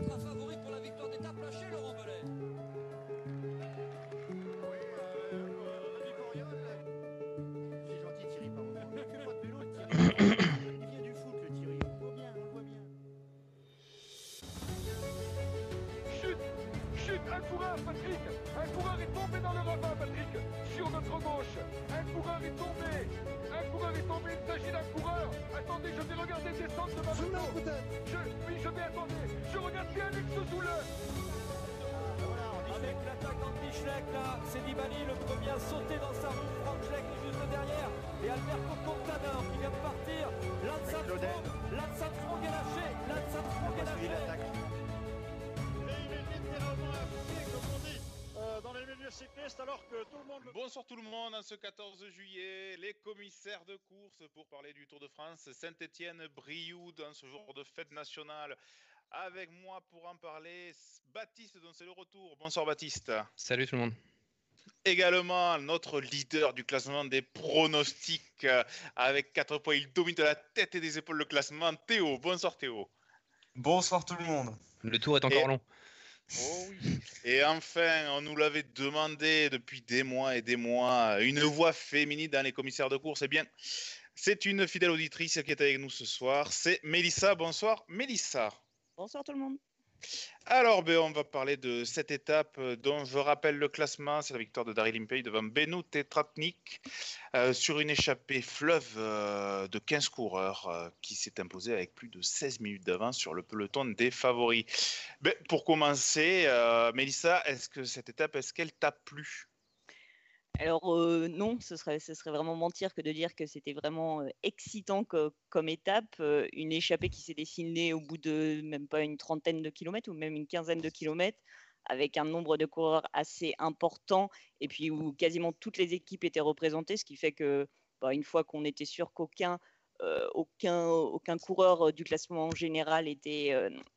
ultra favori pour la victoire d'étape lâchée, Laurent Belay. Oui, Rémi Coriol. C'est gentil Thierry, pardon. Il fait pas de vélo le Thierry. Il vient du foot le Thierry. On le voit bien, on le voit bien. Chute, un coureur, Patrick. Un coureur est tombé dans le ravin, Patrick. Sur notre gauche. Un coureur est tombé. Il s'agit d'un coureur. Attendez, je vais regarder descendre de ma moto. Oui, je vais attendre. Je regarde bien Alex Zoule. Avec l'attaque d'Andy Schleck, là, c'est Nibali, le premier à sauter dans sa roue. Frank Schleck est juste derrière. Et Alberto Contador qui vient de partir. Lance Armstrong est lâché. Et il est littéralement à pied, comme on dit, dans les milieux cyclistes, alors que tout le monde... Bonsoir tout le monde, en ce 14 juillet, les commissaires de course pour parler du Tour de France, Saint-Étienne-Brioude, dans ce jour de fête nationale. Avec moi pour en parler, Baptiste, dont c'est le retour. Bonsoir Baptiste. Salut tout le monde. Également, notre leader du classement des pronostics, avec 4 points, il domine de la tête et des épaules le classement, Théo. Bonsoir Théo. Bonsoir tout le monde. Le tour est encore long. Oh oui. Et enfin, on nous l'avait demandé depuis des mois et des mois, une voix féminine dans les commissaires de course. Eh bien, c'est une fidèle auditrice qui est avec nous ce soir. C'est Mélissa. Bonsoir Mélissa. Bonsoir tout le monde. Alors, on va parler de cette étape dont je rappelle le classement. C'est la victoire de Daryl Impey devant Benoît Tratnik sur une échappée fleuve de 15 coureurs qui s'est imposée avec plus de 16 minutes d'avance sur le peloton des favoris. Pour commencer, Mélissa, est-ce que cette étape, est-ce qu'elle t'a plu ? Alors non, ce serait vraiment mentir que de dire que c'était vraiment excitant comme étape. Une échappée qui s'est dessinée au bout de même pas une trentaine de kilomètres ou même une quinzaine de kilomètres, avec un nombre de coureurs assez important et puis où quasiment toutes les équipes étaient représentées, ce qui fait que une fois qu'on était sûr qu'aucun coureur du classement général était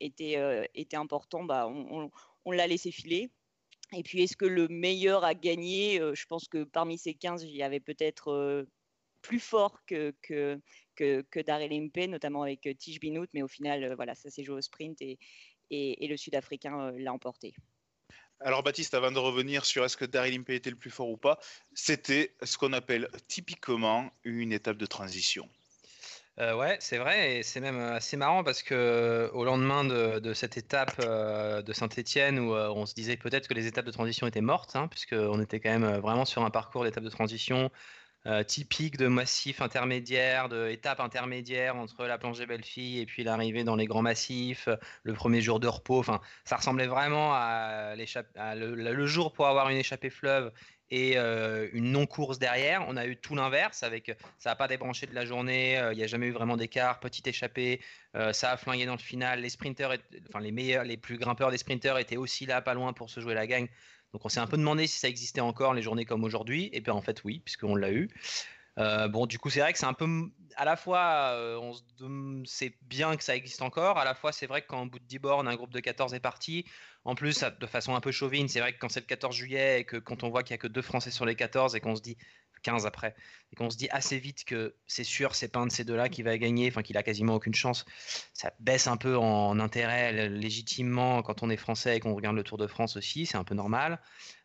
important, on l'a laissé filer. Et puis, est-ce que le meilleur a gagné ? Je pense que parmi ces 15, il y avait peut-être plus fort que Daryl Impey, notamment avec Tish Benoot. Mais au final, ça s'est joué au sprint et le Sud-Africain l'a emporté. Alors Baptiste, avant de revenir sur est-ce que Daryl Impey était le plus fort ou pas, c'était ce qu'on appelle typiquement une étape de transition. Ouais, c'est vrai, et c'est même assez marrant parce que au lendemain de cette étape de Saint-Étienne où on se disait peut-être que les étapes de transition étaient mortes, puisqu'on était quand même vraiment sur un parcours d'étapes de transition typique de massif intermédiaire, d'étape intermédiaire entre la plongée Bellefille et puis l'arrivée dans les grands massifs, le premier jour de repos. Enfin, ça ressemblait vraiment à le jour pour avoir une échappée fleuve et une non-course derrière. On a eu tout l'inverse, avec ça n'a pas débranché de la journée, il n'y a jamais eu vraiment d'écart, petite échappée, ça a flingué dans le final. Les sprinters, les meilleurs, les plus grimpeurs des sprinters étaient aussi là, pas loin pour se jouer la gagne. Donc on s'est un peu demandé si ça existait encore les journées comme aujourd'hui, et bien en fait oui, puisqu'on l'a eu. Du coup c'est vrai que c'est un peu, à la fois c'est bien que ça existe encore, à la fois c'est vrai que quand au bout de 10 bornes un groupe de 14 est parti, en plus de façon un peu chauvine, c'est vrai que quand c'est le 14 juillet et que quand on voit qu'il n'y a que 2 Français sur les 14 et qu'on se dit 15 après, et qu'on se dit assez vite que c'est sûr c'est pas un de ces deux-là qui va gagner, enfin qu'il a quasiment aucune chance, ça baisse un peu en intérêt légitimement quand on est français et qu'on regarde le Tour de France aussi, c'est un peu normal,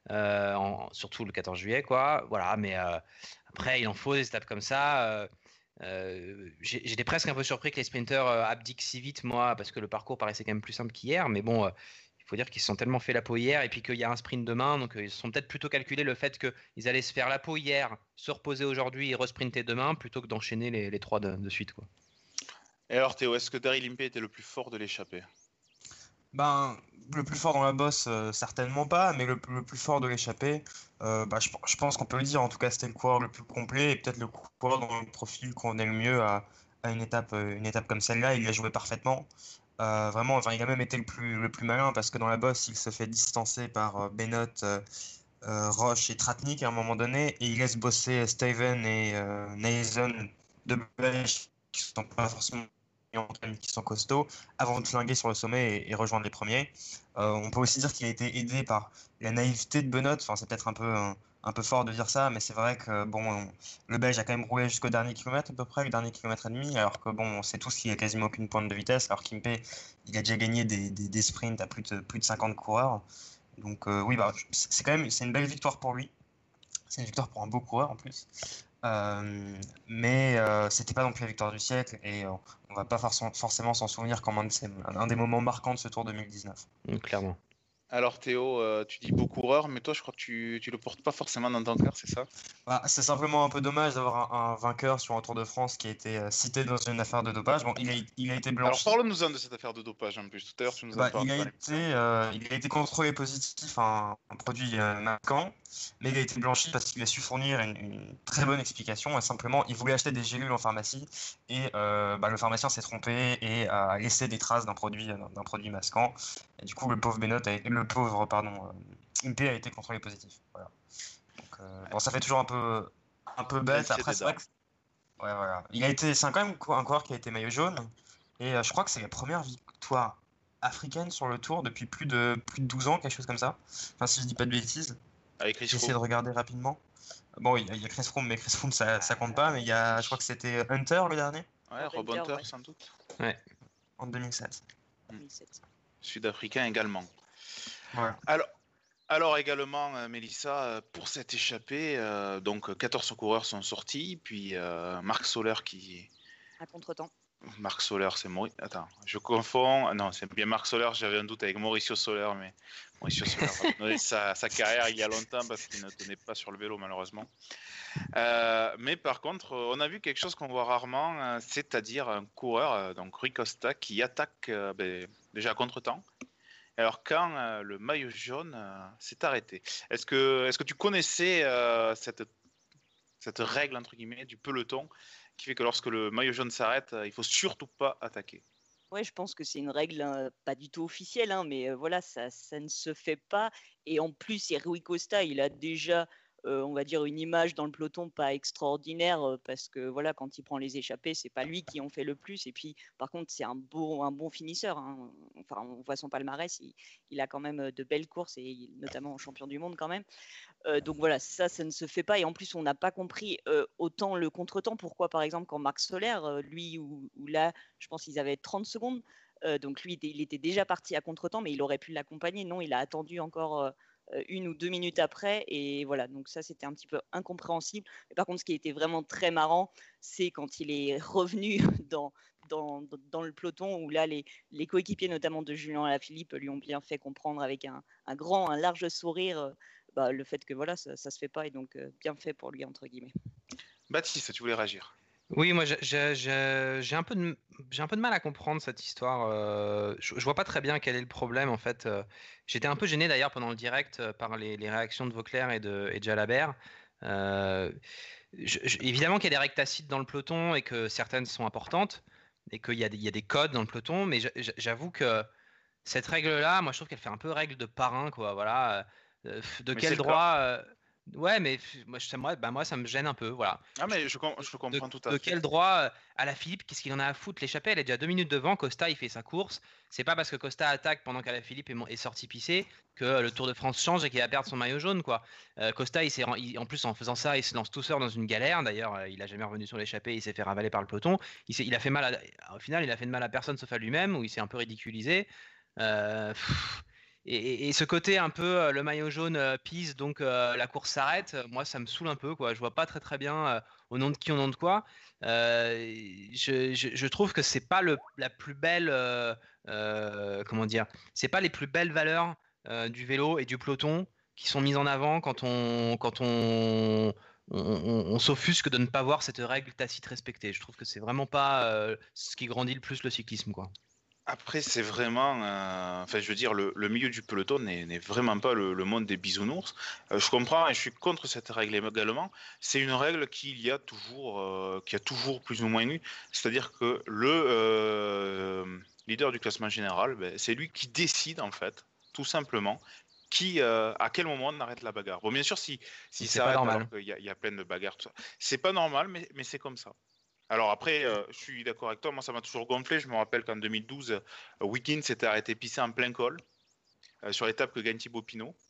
surtout le 14 juillet quoi, voilà, mais après il en faut des étapes comme ça. J'étais presque un peu surpris que les sprinters abdiquent si vite, moi, parce que le parcours paraissait quand même plus simple qu'hier, mais bon, il faut dire qu'ils se sont tellement fait la peau hier et puis qu'il y a un sprint demain, donc ils se sont peut-être plutôt calculé le fait qu'ils allaient se faire la peau hier, se reposer aujourd'hui et resprinter demain plutôt que d'enchaîner les 3 de suite, quoi. Et alors Théo, est-ce que Daryl Impey était le plus fort de l'échappée ? Le plus fort dans la bosse, certainement pas, mais le plus fort de l'échappée, je pense qu'on peut le dire. En tout cas, c'était le coureur le plus complet et peut-être le coureur dont le profil convenait le mieux à une étape comme celle-là. Il a joué parfaitement. Vraiment, enfin, il a même été le plus malin parce que dans la bosse, il se fait distancer par Benoît, Roche et Tratnik à un moment donné et il laisse bosser Steven et Nason de Belge qui sont pas forcément qui sont costauds avant de flinguer sur le sommet et rejoindre les premiers. On peut aussi dire qu'il a été aidé par la naïveté de Benoît. Enfin, c'est peut-être un peu un peu fort de dire ça, mais c'est vrai que bon, le Belge a quand même roulé jusqu'au dernier kilomètre à peu près, le dernier kilomètre et demi, alors que bon, on sait tous qu'il n'y a quasiment aucune pointe de vitesse, alors qu'Impe, il a déjà gagné des sprints à plus de 50 coureurs. Donc oui, bah, c'est une belle victoire pour lui. C'est une victoire pour un beau coureur en plus. Mais c'était pas non plus la victoire du siècle et on va pas forcément s'en souvenir comme un des moments marquants de ce Tour 2019. Clairement. Alors Théo, tu dis beau coureur, mais toi je crois que tu le portes pas forcément dans ton cœur, c'est ça? Bah, c'est simplement un peu dommage d'avoir un vainqueur sur un Tour de France qui a été cité dans une affaire de dopage. Bon, il a été Alors blanchi. parle-nous-en de cette affaire de dopage en plus. Tout à l'heure tu nous en Bah, parles. il a été contrôlé positif à un produit marquant, mais il a été blanchi parce qu'il a su fournir une très bonne explication. Et simplement, il voulait acheter des gélules en pharmacie et bah, le pharmacien s'est trompé et a laissé des traces d'un produit masquant. Et du coup, le pauvre Impey a été contrôlé positif. Voilà. Donc, bon, ça fait toujours un peu bête. Après, c'est vrai que ouais, voilà. C'est quand même un coureur qui a été maillot jaune. Et je crois que c'est la première victoire africaine sur le Tour depuis plus de 12 ans, quelque chose comme ça. Enfin, si je dis pas de bêtises. Avec Chris J'essaie de Froome. regarder rapidement. Bon, il y a Chris Froome, mais Chris Froome, ça compte pas. Mais je crois que c'était Hunter le dernier, Ouais, Rob Hunter, Hunter ouais. sans doute. en 2007. 2007. Sud-africain également. Voilà. Alors également, Mélissa, pour cette échappée, donc 14 coureurs sont sortis, puis Marc Soler À contre-temps. Marc Soler, c'est Maurice. Attends, je confonds. Ah non, c'est bien Marc Soler, j'avais un doute avec Mauricio Soler, mais Mauricio Soler a abandonné sa carrière il y a longtemps parce qu'il ne tenait pas sur le vélo, malheureusement. Mais par contre, on a vu quelque chose qu'on voit rarement, c'est-à-dire un coureur, donc Rui Costa, qui attaque déjà à contre-temps. Alors quand le maillot jaune s'est arrêté, est-ce que tu connaissais cette règle entre guillemets du peloton qui fait que lorsque le maillot jaune s'arrête, il faut surtout pas attaquer? Ouais, je pense que c'est une règle pas du tout officielle, hein, mais voilà, ça ne se fait pas. Et en plus, c'est Rui Costa, il a déjà, on va dire, une image dans le peloton pas extraordinaire parce que voilà, quand il prend les échappées, c'est pas lui qui en fait le plus. Et puis, par contre, c'est un bon finisseur, hein. Enfin, on voit son palmarès, il a quand même de belles courses et notamment en champion du monde quand même. Donc voilà, ça ne se fait pas. Et en plus, on n'a pas compris autant le contretemps. Pourquoi, par exemple, quand Marc Soler, lui, ou là, je pense qu'ils avaient 30 secondes. Donc lui, il était déjà parti à contretemps, mais il aurait pu l'accompagner. Non, il a attendu encore 1 ou 2 minutes après. Et voilà, donc ça, c'était un petit peu incompréhensible. Mais par contre, ce qui était vraiment très marrant, c'est quand il est revenu dans le peloton, où là, les coéquipiers, notamment de Julien Alaphilippe, lui ont bien fait comprendre avec un large sourire le fait que voilà, ça se fait pas et donc bien fait pour lui, entre guillemets. Baptiste, tu voulais réagir? Oui, moi j'ai un peu de mal à comprendre cette histoire. Je vois pas très bien quel est le problème en fait. J'étais un peu gêné d'ailleurs pendant le direct par les réactions de Vauclair et de Jalabert. Évidemment qu'il y a des règles tacites dans le peloton et que certaines sont importantes et qu'il y a des codes dans le peloton, mais j'avoue que cette règle-là, moi je trouve qu'elle fait un peu règle de parrain, quoi. Voilà. De Mais quel c'est le droit Ouais, mais moi ça me gêne un peu, voilà. Ah mais je comprends tout à De fait. quel droit Alaphilippe, qu'est-ce qu'il en a à foutre? L'échappée, elle est déjà 2 minutes devant. Costa, il fait sa course. C'est pas parce que Costa attaque pendant qu'Alaphilippe est sorti pisser que le Tour de France change et qu'il va perdre son maillot jaune, quoi. Costa, en plus en faisant ça, il se lance tout seul dans une galère. D'ailleurs, il a jamais revenu sur l'échappée. Il s'est fait ravaler par le peloton. Il a fait mal au final, il a fait de mal à personne sauf à lui-même, où il s'est un peu ridiculisé. Et ce côté un peu le maillot jaune pisse, donc la course s'arrête, moi ça me saoule un peu, quoi. Je vois pas très bien au nom de qui, au nom de quoi. Je trouve que c'est pas la plus belle, comment dire, c'est pas les plus belles valeurs du vélo et du peloton qui sont mises en avant quand on s'offusque de ne pas voir cette règle tacite respectée. Je trouve que c'est vraiment pas ce qui grandit le plus le cyclisme, quoi. Après, c'est vraiment, enfin, je veux dire, le milieu du peloton n'est vraiment pas le monde des bisounours. Je comprends et je suis contre cette règle également. C'est une règle qui a toujours plus ou moins eu. C'est-à-dire que le leader du classement général, c'est lui qui décide, en fait, tout simplement, à quel moment on arrête la bagarre. Bon, bien sûr, si C'est ça pas arrête normal. alors qu'il y a plein de bagarres, tout ça. C'est pas normal, mais c'est comme ça. Alors après, je suis d'accord avec toi, moi ça m'a toujours gonflé. Je me rappelle qu'en 2012, Wiggins s'était arrêté pisser en plein col sur l'étape que gagne Thibaut Pinot.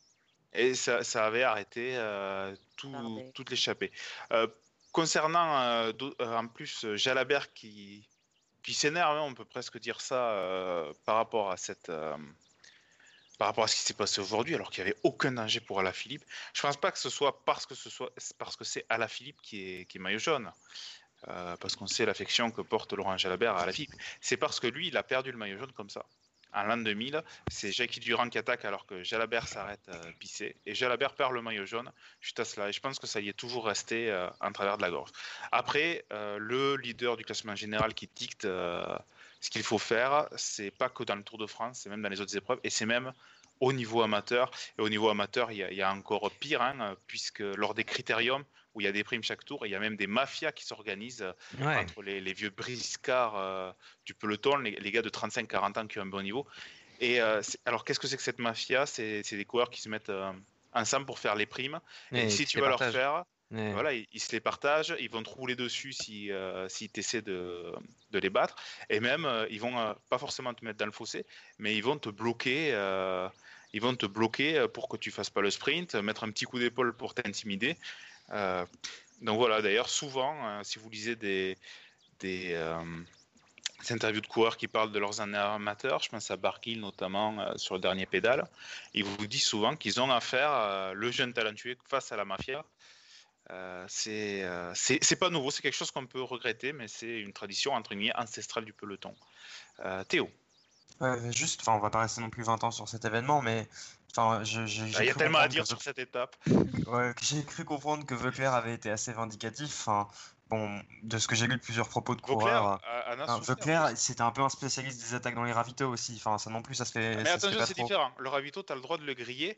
Et ça avait arrêté Bardet. toute l'échappée. Concernant en plus Jalabert qui s'énerve, hein, on peut presque dire ça par rapport à par rapport à ce qui s'est passé aujourd'hui, alors qu'il n'y avait aucun danger pour Alaphilippe. Je pense pas que ce soit parce que c'est Alaphilippe qui est maillot jaune. Parce qu'on sait l'affection que porte Laurent Jalabert à Alaphilippe. C'est parce que lui, il a perdu le maillot jaune comme ça. En l'an 2000, c'est Jackie Durand qui attaque alors que Jalabert s'arrête pisser. Et Jalabert perd le maillot jaune juste à cela. Et je pense que ça y est toujours resté en travers de la gorge. Après, le leader du classement général qui dicte ce qu'il faut faire, c'est pas que dans le Tour de France, c'est même dans les autres épreuves. Et c'est même au niveau amateur. Et au niveau amateur, il y a encore pire, hein, puisque lors des critériums, où il y a des primes chaque tour, et il y a même des mafias qui s'organisent entre les vieux briscards du peloton, les gars de 35-40 ans qui ont un bon niveau. Et alors, qu'est-ce que c'est que cette mafia? C'est des coureurs qui se mettent ensemble pour faire les primes. Et si tu vas leur faire, voilà, ils se les partagent, ils vont te rouler dessus si tu essaies de les battre. Et même, ils vont pas forcément te mettre dans le fossé, mais ils vont te bloquer. Ils vont te bloquer pour que tu fasses pas le sprint, mettre un petit coup d'épaule pour t'intimider. Donc voilà, d'ailleurs, souvent, si vous lisez des interviews de coureurs qui parlent de leurs années amateurs, je pense à Barguil notamment sur le dernier pédale, ils vous disent souvent qu'ils ont affaire le jeune talentueux face à la mafia. C'est pas nouveau, c'est quelque chose qu'on peut regretter, mais c'est une tradition entre guillemets ancestrale du peloton. Théo. Juste, on va pas rester non plus 20 ans sur cet événement, mais Il y a tellement à dire sur cette étape. Ouais, j'ai cru comprendre que Veuclair avait été assez vindicatif. Bon, de ce que j'ai lu de plusieurs propos de coureurs, Veuclair, c'était un peu un spécialiste des attaques dans les ravitaux aussi. Enfin, ça non plus, ça se fait. Mais attention, c'est différent. Le ravito, tu as le droit de le griller.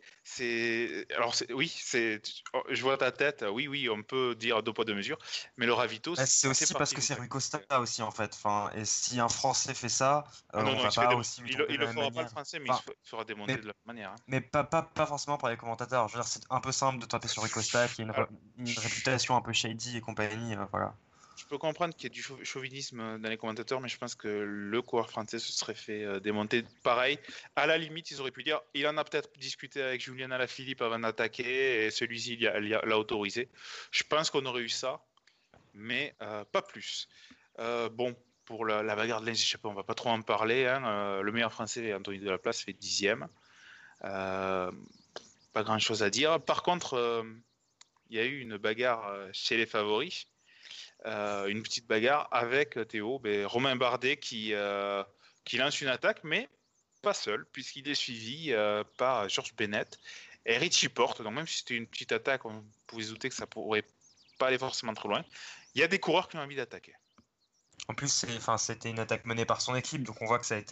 Je vois ta tête. Oui, on peut dire 2 poids 2 mesures. Mais le ravito, c'est aussi parce que c'est Rui Costa aussi en fait. Et si un Français fait ça, on va pas aussi. Il le fera pas le Français, mais il se fera démonter de la même manière. Hein. Mais pas forcément par les commentateurs. Je veux dire, c'est un peu simple de taper sur Rui Costa, qui a une réputation un peu shady et compagnie. Voilà. Je peux comprendre qu'il y ait du chauvinisme dans les commentateurs, mais je pense que le coureur français se serait fait démonter. Pareil, à la limite, ils auraient pu dire il en a peut-être discuté avec Julien Alaphilippe avant d'attaquer, et celui-ci l'a autorisé. Je pense qu'on aurait eu ça, mais pas plus. Bon, pour la bagarre de l'échappée, on va pas trop en parler. Hein. Le meilleur français, Anthony Delaplace, fait 10e. Pas grand-chose à dire. Par contre, il y a eu une bagarre chez les favoris. Une petite bagarre avec Théo, Romain Bardet qui lance une attaque, mais pas seul, puisqu'il est suivi par Georges Bennett et Richie Porte. Donc même si c'était une petite attaque, on pouvait se douter que ça pourrait pas aller forcément trop loin. Il y a des coureurs qui ont envie d'attaquer. En plus, c'était une attaque menée par son équipe, donc on voit que ça a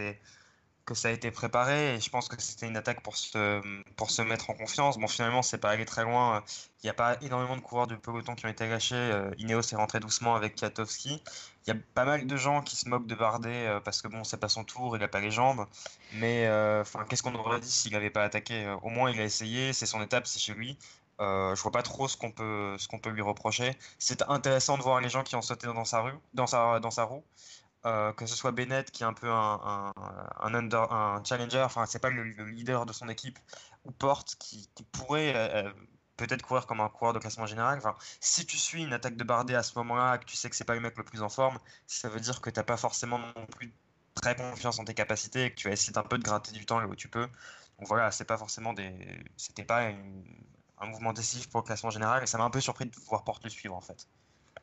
été préparé, et je pense que c'était une attaque pour se mettre en confiance. Bon, finalement, c'est pas allé très loin. Il n'y a pas énormément de coureurs du peloton qui ont été lâchés. Ineos est rentré doucement avec Kwiatkowski. Il y a pas mal de gens qui se moquent de Bardet parce que bon, c'est pas son tour, il n'a pas les jambes. Mais qu'est-ce qu'on aurait dit s'il n'avait pas attaqué? Au moins, il a essayé, c'est son étape, c'est chez lui. Je vois pas trop ce qu'on peut lui reprocher. C'est intéressant de voir les gens qui ont sauté dans sa roue. Que ce soit Bennett qui est un peu un challenger, c'est pas le leader de son équipe, ou Porte qui pourrait peut-être courir comme un coureur de classement général. Si tu suis une attaque de Bardet à ce moment-là, que tu sais que c'est pas le mec le plus en forme, ça veut dire que t'as pas forcément non plus très confiance en tes capacités et que tu vas essayer un peu de gratter du temps là où tu peux. Donc voilà, c'était pas un mouvement décisif pour le classement général, et ça m'a un peu surpris de voir Porte le suivre en fait.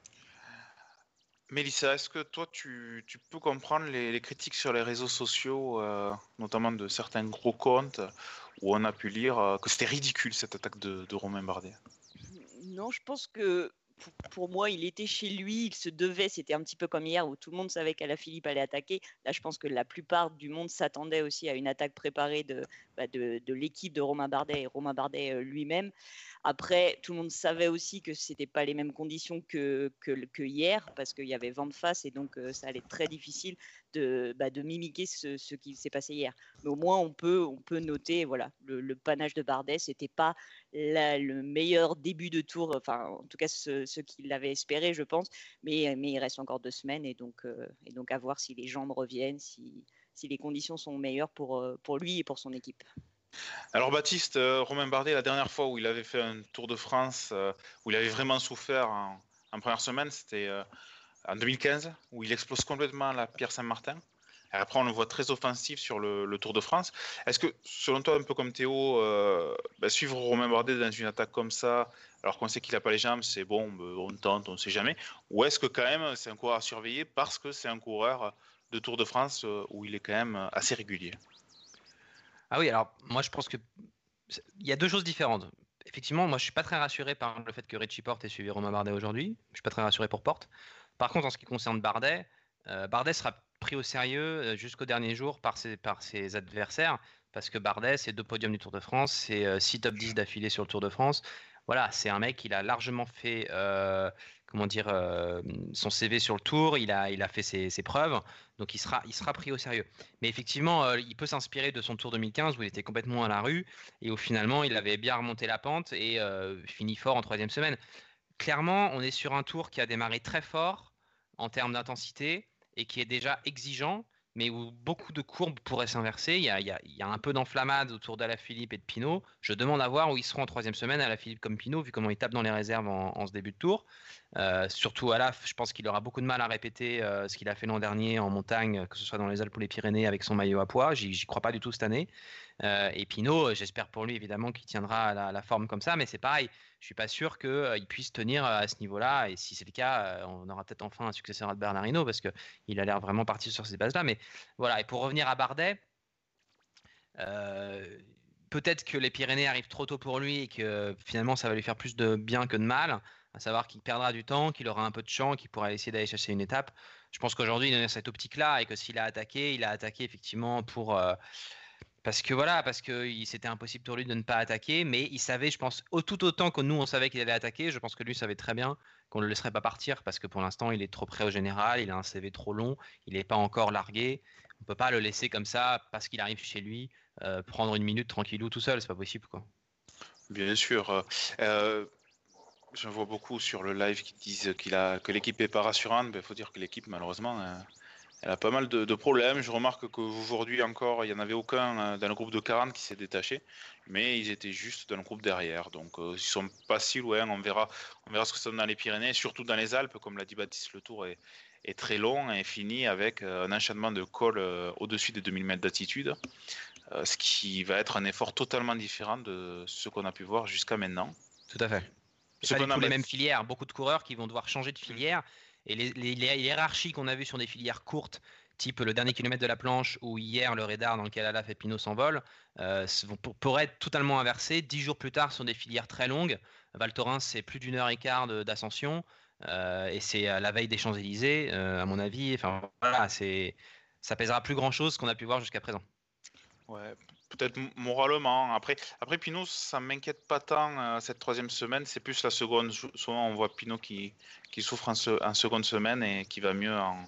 Mélissa, est-ce que toi, tu peux comprendre les critiques sur les réseaux sociaux, notamment de certains gros comptes, où on a pu lire que c'était ridicule cette attaque de Romain Bardet? Non, je pense que pour moi, il était chez lui, il se devait, c'était un petit peu comme hier où tout le monde savait qu'Alaphilippe allait attaquer. Là, je pense que la plupart du monde s'attendait aussi à une attaque préparée de l'équipe de Romain Bardet et Romain Bardet lui-même. Après, tout le monde savait aussi que ce n'était pas les mêmes conditions que hier, parce qu'il y avait vent de face et donc ça allait être très difficile de mimiquer ce qui s'est passé hier. Mais au moins, on peut noter voilà, le panache de Bardet. Ce n'était pas le meilleur début de tour, en tout cas ce qu'il avait espéré, je pense. Mais il reste encore 2 semaines et donc à voir si les jambes reviennent, si les conditions sont meilleures pour lui et pour son équipe. Alors Baptiste, Romain Bardet, la dernière fois où il avait fait un Tour de France, où il avait vraiment souffert en première semaine, c'était en 2015, où il explose complètement la Pierre Saint-Martin. Et après, on le voit très offensif sur le Tour de France. Est-ce que, selon toi, un peu comme Théo, suivre Romain Bardet dans une attaque comme ça, alors qu'on sait qu'il n'a pas les jambes, c'est bon, on tente, on ne sait jamais. Ou est-ce que quand même, c'est un coureur à surveiller parce que c'est un coureur de Tour de France où il est quand même assez régulier? Ah oui, alors moi je pense que il y a deux choses différentes. Effectivement, moi je suis pas très rassuré par le fait que Richie Porte ait suivi Romain Bardet aujourd'hui. Je suis pas très rassuré pour Porte. Par contre, en ce qui concerne Bardet, Bardet sera pris au sérieux jusqu'au dernier jour par ses adversaires, parce que Bardet, c'est 2 podiums du Tour de France, c'est 6 top 10 d'affilée sur le Tour de France. Voilà, c'est un mec, il a largement fait son CV sur le Tour, il a fait ses preuves, donc il sera pris au sérieux. Mais effectivement, il peut s'inspirer de son Tour 2015 où il était complètement à la rue et où finalement il avait bien remonté la pente et fini fort en 3e semaine. Clairement, on est sur un Tour qui a démarré très fort en termes d'intensité et qui est déjà exigeant, mais où beaucoup de courbes pourraient s'inverser. Il y a un peu d'enflammade autour d'Alaphilippe et de Pinot. Je demande à voir où ils seront en 3e semaine, Alaphilippe comme Pinot, vu comment ils tapent dans les réserves en ce début de Tour. Surtout Alaph, je pense qu'il aura beaucoup de mal à répéter ce qu'il a fait l'an dernier en montagne, que ce soit dans les Alpes ou les Pyrénées avec son maillot à pois. J'y crois pas du tout cette année. Et Pinot, j'espère pour lui évidemment qu'il tiendra la forme comme ça, mais c'est pareil. Je suis pas sûr qu'il puisse tenir à ce niveau-là. Et si c'est le cas, on aura peut-être enfin un successeur à Bernard Hinault parce qu'il a l'air vraiment parti sur ces bases-là. Mais voilà. Et pour revenir à Bardet, peut-être que les Pyrénées arrivent trop tôt pour lui et que finalement ça va lui faire plus de bien que de mal. À savoir qu'il perdra du temps, qu'il aura un peu de champ, qu'il pourra essayer d'aller chercher une étape. Je pense qu'aujourd'hui il est dans cette optique-là et que s'il a attaqué, il a attaqué effectivement parce que c'était impossible pour lui de ne pas attaquer, mais il savait, je pense, tout autant que nous on savait qu'il allait attaquer, je pense que lui savait très bien qu'on ne le laisserait pas partir parce que pour l'instant il est trop près au général, il a un CV trop long, il n'est pas encore largué, on peut pas le laisser comme ça parce qu'il arrive chez lui, prendre une minute tranquillou tout seul, c'est pas possible quoi. Bien sûr. J'en vois beaucoup sur le live qui disent que l'équipe est pas rassurante. Il faut dire que l'équipe, malheureusement, elle a pas mal de problèmes. Je remarque qu'aujourd'hui encore, il n'y en avait aucun dans le groupe de 40 qui s'est détaché, mais ils étaient juste dans le groupe derrière. Donc ils sont pas si loin. On verra ce que ça donne dans les Pyrénées, surtout dans les Alpes. Comme l'a dit Baptiste, le tour est très long et fini avec un enchaînement de cols au-dessus des 2000 mètres d'altitude, ce qui va être un effort totalement différent de ce qu'on a pu voir jusqu'à maintenant. Tout à fait. C'est pas du tout les mêmes filières. Beaucoup de coureurs qui vont devoir changer de filière. Et les hiérarchies qu'on a vues sur des filières courtes, type le dernier kilomètre de la planche ou hier le Rédar dans lequel Alaph et Pinot s'envolent, pourraient être totalement inversées 10 jours plus tard sur des filières très longues. Val Thorens, c'est plus d'1h15 d'ascension et c'est la veille des Champs-Élysées, à mon avis. Enfin voilà, ça pèsera plus grand-chose qu'on a pu voir jusqu'à présent. Ouais, peut-être moralement. Après Pinot, ça m'inquiète pas tant cette 3e semaine. C'est plus la seconde. Souvent, on voit Pinot qui souffre en seconde semaine et qui va mieux en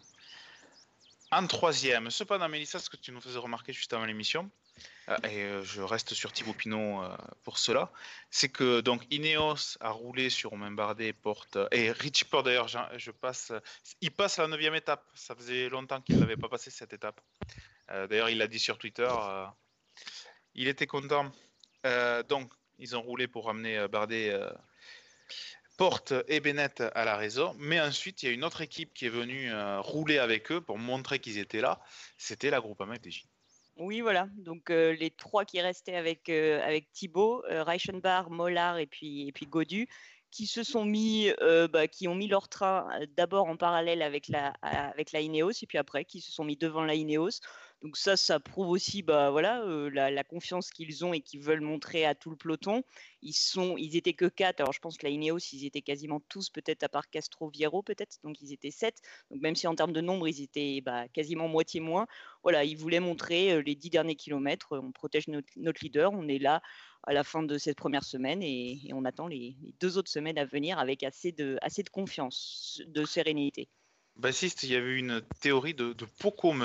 3e. Cependant, Mélissa, ce que tu nous faisais remarquer juste avant l'émission, et je reste sur Thibaut Pinot pour cela, c'est que donc Ineos a roulé sur Romain Bardet, Porte et Richie Porte d'ailleurs. Il passe la 9e étape. Ça faisait longtemps qu'il n'avait pas passé cette étape. D'ailleurs, il l'a dit sur Twitter. Il était content. Donc, ils ont roulé pour ramener Bardet, Porte et Bennett à la raison. Mais ensuite, il y a une autre équipe qui est venue rouler avec eux pour montrer qu'ils étaient là. C'était la Groupama FDJ. Oui, voilà. Donc les 3 qui restaient avec Thibaut, Reichenbach, Mollard et puis Gaudu, qui se sont mis, qui ont mis leur train d'abord en parallèle avec la Ineos et puis après qui se sont mis devant la Ineos. Donc ça prouve aussi la confiance qu'ils ont et qu'ils veulent montrer à tout le peloton. Ils étaient que 4. Alors je pense que la Ineos, ils étaient quasiment tous, peut-être à part Castro Vieiro, peut-être. Donc ils étaient 7. Donc même si en termes de nombre, ils étaient quasiment moitié moins. Voilà, ils voulaient montrer les 10 derniers kilomètres. On protège notre leader. On est là à la fin de cette première semaine et on attend les 2 autres semaines à venir avec assez de confiance, de sérénité. Baptiste, il y avait une théorie de pot commun.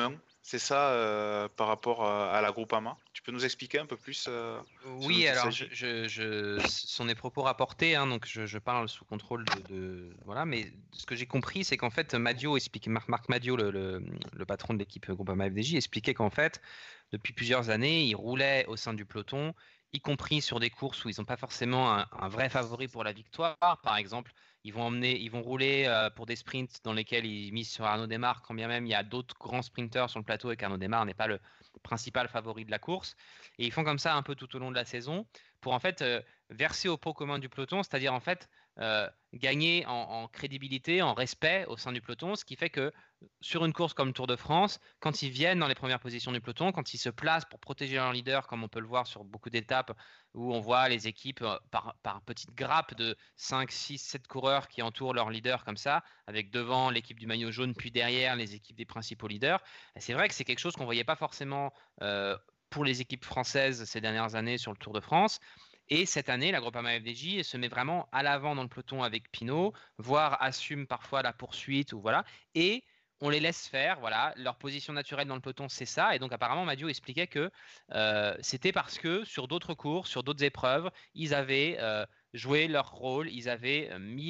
C'est ça par rapport à la Groupama. Tu peux nous expliquer un peu plus Oui, il alors s'agit ce sont des propos rapportés, hein, donc je parle sous contrôle voilà, mais ce que j'ai compris, c'est qu'en fait, Marc Madio, le patron de l'équipe Groupama FDJ, expliquait qu'en fait, depuis plusieurs années, il roulait au sein du peloton, y compris sur des courses où ils n'ont pas forcément un vrai favori pour la victoire. Par exemple, ils vont rouler pour des sprints dans lesquels ils misent sur Arnaud Démare, quand bien même il y a d'autres grands sprinteurs sur le plateau et qu'Arnaud Démare n'est pas le principal favori de la course. Et ils font comme ça un peu tout au long de la saison pour en fait verser au pot commun du peloton, c'est-à-dire en fait gagner en crédibilité, en respect au sein du peloton, ce qui fait que sur une course comme le Tour de France, quand ils viennent dans les premières positions du peloton, quand ils se placent pour protéger leur leader, comme on peut le voir sur beaucoup d'étapes où on voit les équipes par petites grappes de 5, 6, 7 coureurs qui entourent leur leader comme ça, avec devant l'équipe du maillot jaune, puis derrière les équipes des principaux leaders. Et c'est vrai que c'est quelque chose qu'on ne voyait pas forcément pour les équipes françaises ces dernières années sur le Tour de France. Et cette année, la Groupama FDJ se met vraiment à l'avant dans le peloton avec Pinot, voire assume parfois la poursuite ou voilà. Et on les laisse faire, voilà. Leur position naturelle dans le peloton, c'est ça. Et donc apparemment, Madio expliquait que c'était parce que sur d'autres courses, sur d'autres épreuves, ils avaient joué leur rôle, ils avaient mis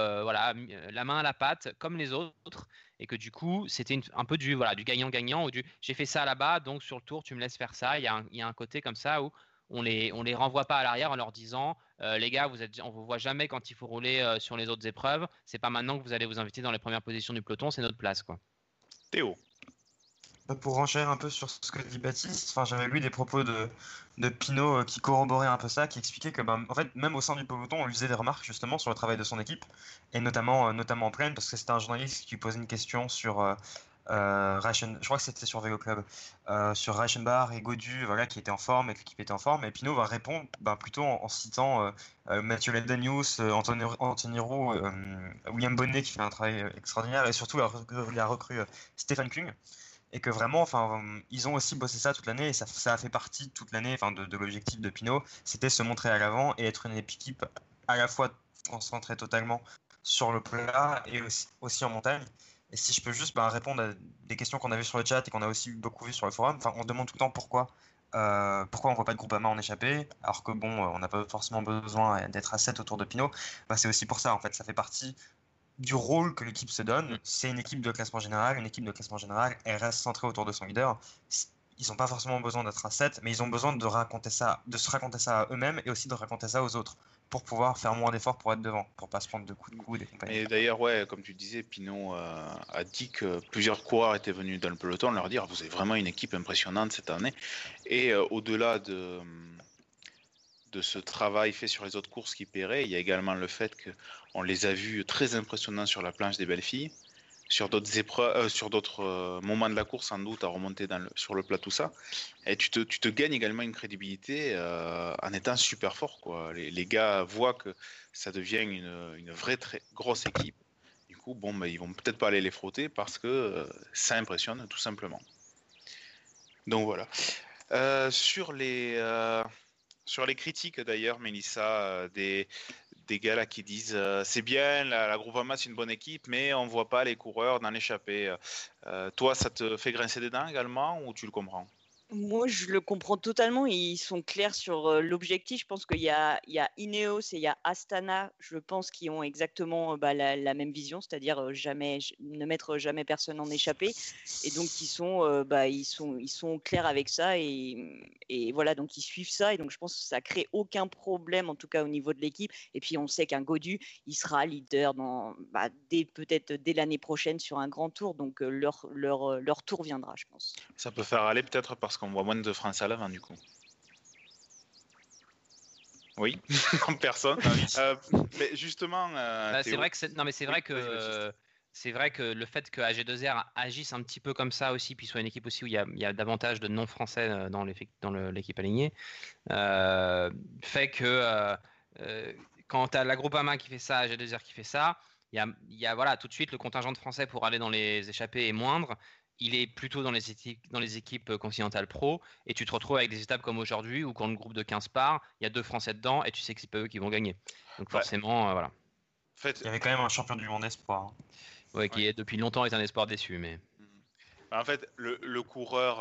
la main à la pâte comme les autres. Et que du coup, c'était un peu du gagnant-gagnant ou du j'ai fait ça là-bas, donc sur le tour, tu me laisses faire ça. Il y a un côté comme ça où on les renvoie pas à l'arrière en leur disant les gars, on vous voit jamais quand il faut rouler sur les autres épreuves. C'est pas maintenant que vous allez vous inviter dans les premières positions du peloton, c'est notre place, quoi. Théo. Pour renchérir un peu sur ce que dit Baptiste, j'avais lu des propos de Pinot qui corroboraient un peu ça, qui expliquait que en fait, même au sein du peloton, on lui faisait des remarques justement sur le travail de son équipe, et notamment en pleine, parce que c'était un journaliste qui posait une question sur je crois que c'était sur Vélo Club, sur Reichenbach et Gaudu, voilà, qui étaient en forme et que l'équipe était en forme, et Pinot va répondre plutôt en citant Mathieu Ledenius, Anthony Roux, William Bonnet qui fait un travail extraordinaire, et surtout la recrue Stéphane Kung. Et que vraiment, ils ont aussi bossé ça toute l'année, et ça a fait partie toute l'année, de l'objectif de Pinot, c'était se montrer à l'avant et être une équipe à la fois concentrée totalement sur le plat et aussi en montagne. Et si je peux juste répondre à des questions qu'on a vues sur le chat et qu'on a aussi beaucoup vues sur le forum, on demande tout le temps pourquoi on voit pas de Groupama en échappée, alors que on n'a pas forcément besoin d'être à 7 autour de Pinot. C'est aussi pour ça, en fait, ça fait partie du rôle que l'équipe se donne. C'est une équipe de classement général. Une équipe de classement général, elle reste centrée autour de son leader. Ils n'ont pas forcément besoin d'être à 7, mais ils ont besoin de se raconter ça à eux-mêmes et aussi de raconter ça aux autres pour pouvoir faire moins d'efforts pour être devant, pour pas se prendre de coups de coude et compagnie. Et d'ailleurs, comme tu disais, Pinot a dit que plusieurs coureurs étaient venus dans le peloton leur dire vous avez vraiment une équipe impressionnante cette année. Et au-delà de ce travail fait sur les autres courses qui paieraient, il y a également le fait qu'on les a vus très impressionnants sur la planche des belles filles, sur d'autres épreuves, sur d'autres moments de la course sans doute à remonter sur le plat, tout ça. Et tu te gagnes également une crédibilité en étant super fort, quoi. Les gars voient que ça devient une vraie très grosse équipe. Du coup, ils vont peut-être pas aller les frotter parce que ça impressionne tout simplement. Donc voilà. Sur les critiques d'ailleurs, Mélissa, des gars là qui disent c'est bien, la Groupama c'est une bonne équipe, mais on voit pas les coureurs dans l'échappée. Toi, ça te fait grincer des dents également ou tu le comprends? Moi, je le comprends totalement. Ils sont clairs sur l'objectif. Je pense qu'il y a Ineos et il y a Astana, je pense, qui ont exactement la même vision, c'est-à-dire ne mettre jamais personne en échappée. Et donc, ils sont clairs avec ça. Et voilà, donc ils suivent ça. Et donc, je pense que ça crée aucun problème, en tout cas au niveau de l'équipe. Et puis, on sait qu'un Gaudu, il sera leader peut-être dès l'année prochaine sur un grand tour. Donc, leur tour viendra, je pense. Ça peut faire aller peut-être parce qu'on voit moins de France à l'avant du coup. Oui, en personne. Mais justement, c'est vrai que le fait que AG2R agisse un petit peu comme ça aussi, puis soit une équipe aussi où il y a davantage de non-français dans l'équipe alignée, fait que quand tu as la Groupama qui fait ça, AG2R qui fait ça, il y a tout de suite le contingent de français pour aller dans les échappées est moindre. Il est plutôt dans les équipes continentales pro, et tu te retrouves avec des étapes comme aujourd'hui où quand le groupe de 15 part, il y a 2 Français dedans et tu sais que c'est pas eux qui vont gagner. Donc forcément, voilà. Il y avait quand même un champion du monde espoir. Ouais, qui est depuis longtemps est un espoir déçu, mais. En fait, le coureur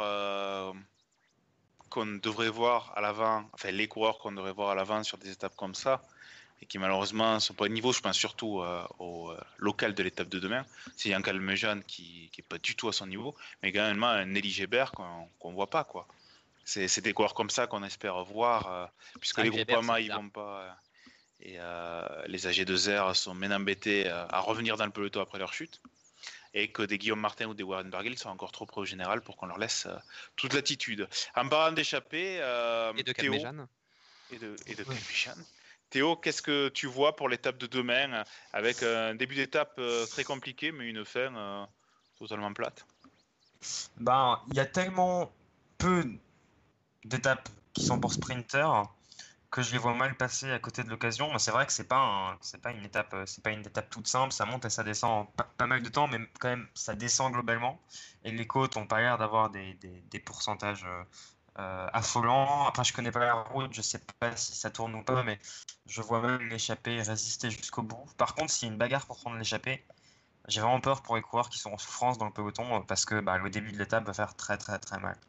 qu'on devrait voir à l'avant, enfin les coureurs qu'on devrait voir à l'avant sur des étapes comme ça, et qui malheureusement ne sont pas au niveau, je pense surtout au local de l'étape de demain, c'est Yann Calmejean qui n'est pas du tout à son niveau, mais également un Nelly Gébert qu'on voit pas, quoi. C'est des coureurs comme ça qu'on espère voir, puisque les Groupama ils vont pas, et les AG2R sont bien embêtés à revenir dans le peloton après leur chute, et que des Guillaume Martin ou des Warren Barguil sont encore trop près au général pour qu'on leur laisse toute l'attitude. En parlant d'échapper, Et de Théo, Calmejean. et de Calmejean. Théo, qu'est-ce que tu vois pour l'étape de demain, avec un début d'étape très compliqué, mais une fin totalement plate? Ben, il y a tellement peu d'étapes qui sont pour sprinters que je les vois mal passer à côté de l'occasion. Mais c'est vrai que c'est pas une étape toute simple. Ça monte et ça descend en pas mal de temps, mais quand même ça descend globalement. Et les côtes ont pas l'air d'avoir des pourcentages affolants. Après, je connais pas la route, je sais pas si ça tourne ou pas, mais je vois même l'échappée résister jusqu'au bout. Par contre, s'il y a une bagarre pour prendre l'échappée, j'ai vraiment peur pour les coureurs qui sont en souffrance dans le peloton parce que le début de l'étape va faire très très très mal.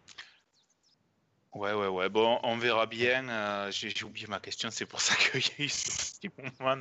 Ouais. Bon, on verra bien. J'ai oublié ma question, c'est pour ça qu'il y a eu ce petit moment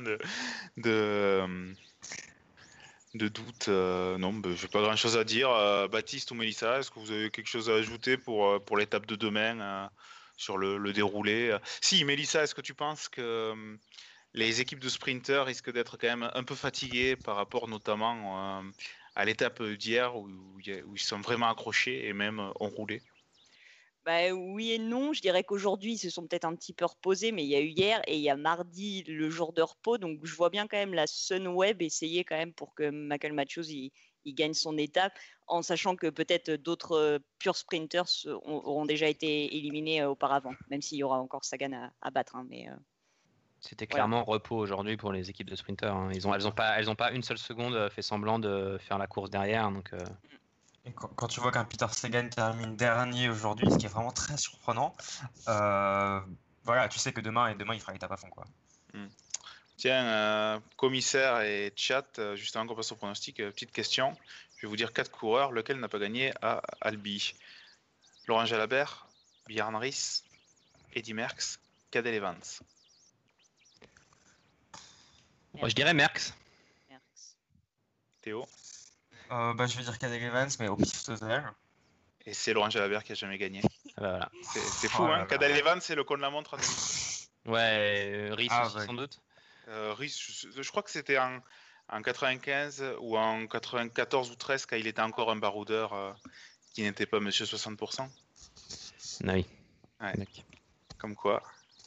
de doute. Non, j'ai pas grand chose à dire. Baptiste ou Mélissa, est-ce que vous avez quelque chose à ajouter pour l'étape de demain sur le déroulé? Si, Mélissa, est-ce que tu penses que les équipes de sprinters risquent d'être quand même un peu fatiguées par rapport notamment à l'étape d'hier où ils sont vraiment accrochés et même ont roulé? Bah, oui et non. Je dirais qu'aujourd'hui, ils se sont peut-être un petit peu reposés, mais il y a eu hier et il y a mardi le jour de repos. Donc, je vois bien quand même la Sunweb essayer quand même pour que Michael Matthews il gagne son étape, en sachant que peut-être d'autres pure sprinters auront déjà été éliminés auparavant, même s'il y aura encore Sagan à battre. Hein, mais C'était voilà. clairement repos aujourd'hui pour les équipes de sprinters. Hein. Elles ont pas une seule seconde fait semblant de faire la course derrière. Donc, Et quand tu vois qu'un Peter Sagan termine dernier aujourd'hui, ce qui est vraiment très surprenant, voilà, tu sais que demain il fera l'étape à fond, quoi. Tiens, commissaire et chat, juste avant qu'on passe au pronostic, petite question. Je vais vous dire 4 coureurs, lequel n'a pas gagné à Albi? Laurent Jalabert, Bjarne Riis, Eddy Merckx, Cadel Evans. je dirais Merckx. Théo? Je vais dire Cadel Evans, mais au pif total. Et c'est Laurent Jalabert qui a jamais gagné. Voilà. C'est fou, hein. Cadel Evans, c'est le con de la montre en 2000. Ouais, Riis aussi ouais. sans doute. Riis, je crois que c'était en 95 ou en 94 ou 13 quand il était encore un baroudeur qui n'était pas monsieur 60%. Ah oui. Ouais. Comme quoi.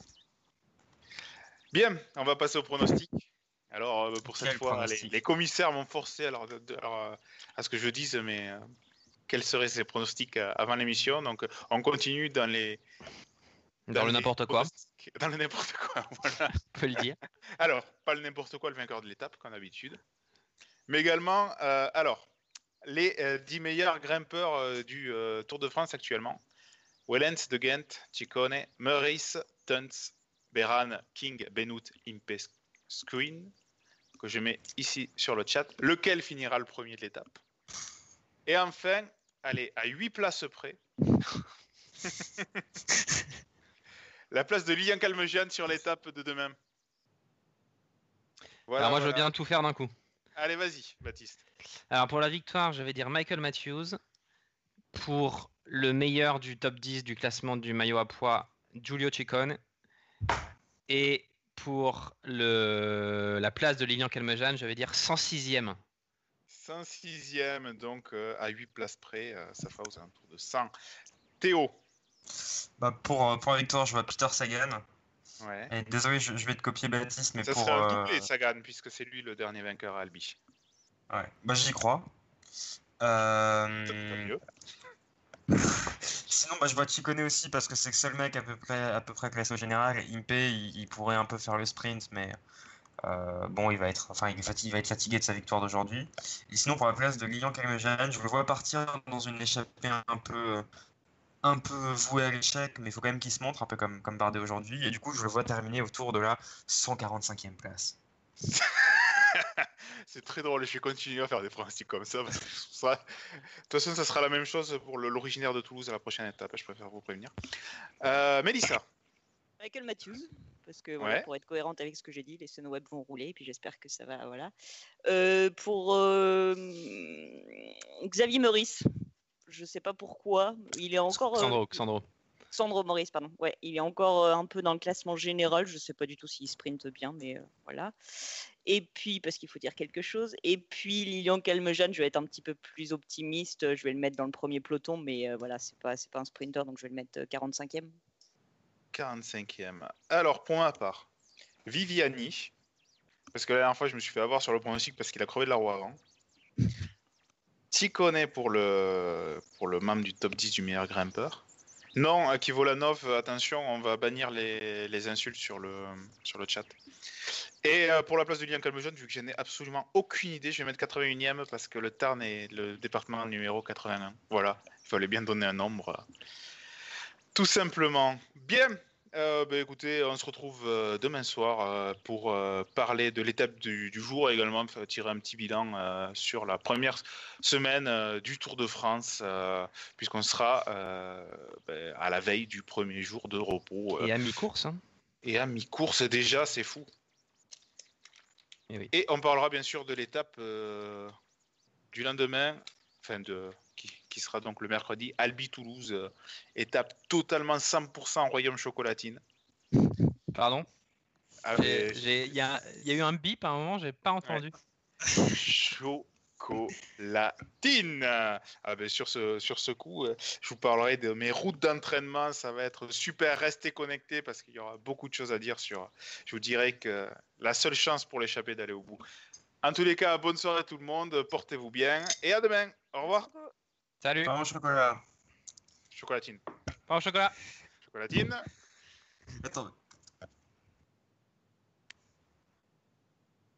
Bien, on va passer au pronostic. Alors, pour cette fois, les commissaires m'ont forcé à ce que je dise, mais quels seraient ces pronostics avant l'émission? Donc, on continue dans le n'importe quoi. Dans le n'importe quoi, voilà. On peut le dire. Alors, pas le n'importe quoi, le vainqueur de l'étape, comme d'habitude. Mais également, les 10 meilleurs grimpeurs du Tour de France actuellement. Wellens, De Gendt, Ciccone, Meurice, Tuns, Beran, King, Benoot, Impeskuen, que je mets ici sur le chat. Lequel finira le premier de l'étape? Et enfin, allez, à 8 places près, la place de Lilian Calmejean sur l'étape de demain. Voilà, alors moi, je veux bien tout faire d'un coup. Allez, vas-y, Baptiste. Alors, pour la victoire, je vais dire Michael Matthews. Pour le meilleur du top 10 du classement du maillot à poids, Giulio Ciccone. Et pour la place de Lilian Calmejean, je vais dire 106e. 106e, donc à 8 places près, ça fera aux alentours de 100. Théo? Pour la victoire, je vois Peter Sagan. Ouais. Et désolé, je vais te copier Baptiste, mais ça pour... Ça serait un doublé Sagan, puisque c'est lui le dernier vainqueur à Albi. Ouais, j'y crois. Mieux. Sinon, je vois Ciccone aussi parce que c'est le seul mec à peu près classé au général. Impey, il pourrait un peu faire le sprint, mais il va être fatigué de sa victoire d'aujourd'hui. Et sinon, pour la place de Lilian Calmejean, je le vois partir dans une échappée un peu vouée à l'échec, mais il faut quand même qu'il se montre un peu comme Bardet aujourd'hui. Et du coup, je le vois terminer autour de la 145e place. C'est très drôle, je vais continuer à faire des pronostics comme ça. Parce que de toute façon, ça sera la même chose pour l'originaire de Toulouse à la prochaine étape, je préfère vous prévenir. Mélissa. Michael Matthews, parce que voilà, Ouais. pour être cohérente avec ce que j'ai dit, les Sunweb vont rouler, et puis j'espère que ça va, voilà. Pour Xavier Meurice, je sais pas pourquoi, il est encore... Sandro Meurice, pardon. Ouais, il est encore un peu dans le classement général, je sais pas du tout s'il sprinte bien, mais voilà. Et puis, parce qu'il faut dire quelque chose, et puis Lilian Calmejane, je vais être un petit peu plus optimiste, je vais le mettre dans le premier peloton, mais voilà, c'est pas un sprinter, donc je vais le mettre 45e. 45e. Alors, pour ma part, Viviani, parce que la dernière fois, je me suis fait avoir sur le pronostic parce qu'il a crevé de la roue avant. Ticonnet pour le membre du top 10 du meilleur grimpeur. Non, Kivolanov, attention, on va bannir les insultes sur le chat. Et pour la place de Lilian Calmejane, vu que je n'ai absolument aucune idée, je vais mettre 81e parce que le Tarn est le département numéro 81. Voilà, il fallait bien donner un nombre. Tout simplement. Bien. Écoutez, on se retrouve demain soir pour parler de l'étape du jour et également tirer un petit bilan sur la première semaine du Tour de France, puisqu'on sera à la veille du premier jour de repos. Et à mi-course. Hein. Et à mi-course déjà, c'est fou. Et, oui. Et on parlera bien sûr de l'étape du lendemain, qui sera donc le mercredi, Albi-Toulouse, étape totalement 100% Royaume Chocolatine. Pardon. Il y a eu un bip à un moment, j'ai pas entendu. Ouais. Chocolatine. Sur ce coup, je vous parlerai de mes routes d'entraînement. Ça va être super. Restez connectés parce qu'il y aura beaucoup de choses à dire sur. Je vous dirais que la seule chance pour l'échapper d'aller au bout. En tous les cas, bonne soirée à tout le monde. Portez-vous bien et à demain. Au revoir. Salut. Pain au chocolat. Chocolatine. Pain au chocolat. Chocolatine. Attends.